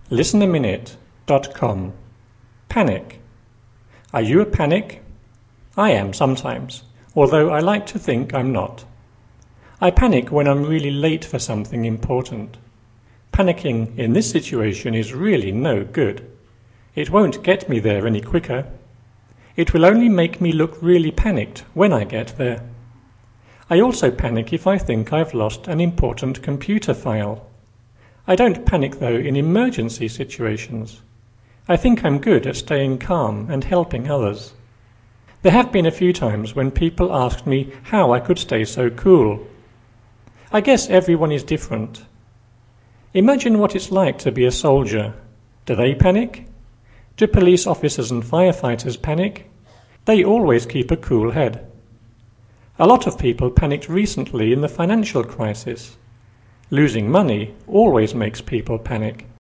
listenaminute.com. Panic. Are you a panic? I am sometimes, although I like to think I'm not. I panic when I'm really late for something important. Panicking in this situation is really no good. It won't get me there any quicker. It will only make me look really panicked when I get there. I also panic if I think I've lost an important computer file. I don't panic though in emergency situations. I think I'm good at staying calm and helping others. There have been a few times when people asked me how I could stay so cool. I guess everyone is different. Imagine what it's like to be a soldier. Do they panic? Do police officers and firefighters panic? They always keep a cool head. A lot of people panicked recently in the financial crisis. Losing money always makes people panic.